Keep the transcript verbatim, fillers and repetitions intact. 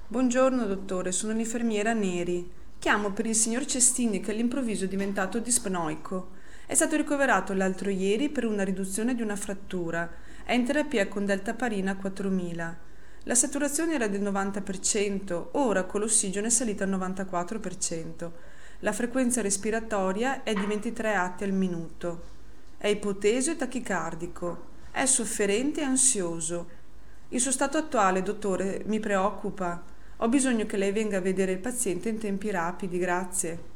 Buongiorno dottore, sono l'infermiera Neri. Chiamo per il signor Cestini che all'improvviso è diventato dispnoico. È stato ricoverato l'altro ieri per una riduzione di una frattura. È in terapia con deltaparina quattromila. La saturazione era del novanta per cento, ora con l'ossigeno è salita al novantaquattro per cento. La frequenza respiratoria è di ventitré atti al minuto. È ipoteso e tachicardico. È sofferente e ansioso. Il suo stato attuale, dottore, mi preoccupa. Ho bisogno che lei venga a vedere il paziente in tempi rapidi, grazie.